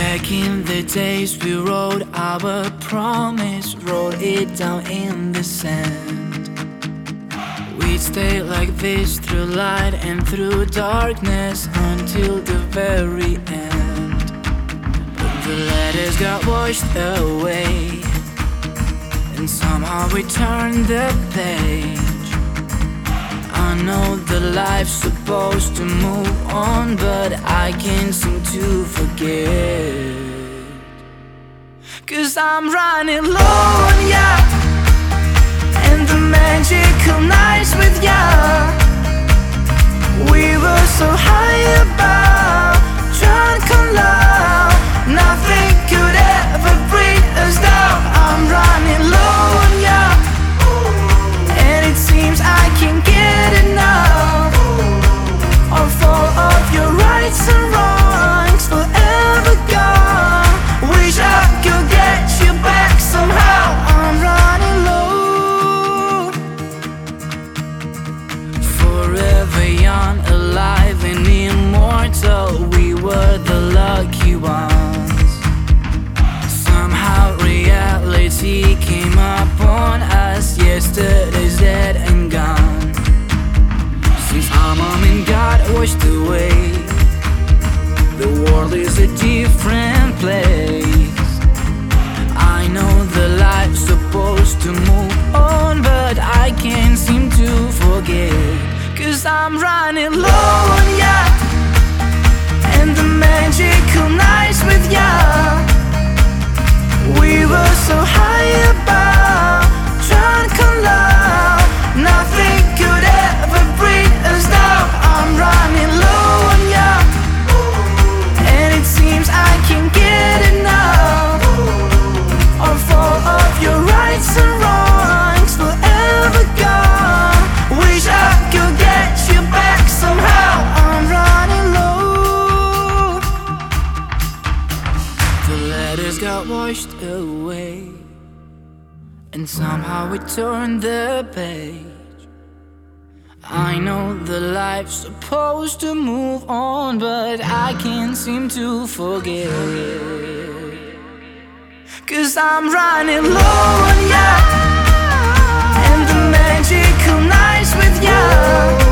Back in the days we wrote our promise, wrote it down in the sand. We'd stay like this through light and through darkness until the very end. But the letters got washed away, and somehow we turned the page. I know that life's supposed to move on, but I can't seem to forget. 'Cause I'm running low on ya, and the magical nights with ya. We were so high above, drunk on love. Nothing could ever bring us down. I'm running low on ya, and it seems I can't get enough of all of your rights and wrongs forever gone. Wish I could get you back somehow. I'm running low. Forever young, alive and immortal, we were the lucky ones. Somehow reality came upon us. Yesterday's dead and gone. Since our mom and God washed away, the world is a different place. I know the life's supposed to move on, but I can't seem to forget. 'Cause I'm running low on ya, and the magical nights with ya. We were so high above, drunk on love. Nothing could ever bring us down. I'm running low on ya, and it seems I can't get enough of all of your rights and wrongs forever gone. Wish I could get you back somehow. I'm running low. The letters got washed away, and somehow we turned the page. I know that life's supposed to move on, but I can't seem to forget. 'Cause I'm running low on ya, and the magical nights with ya.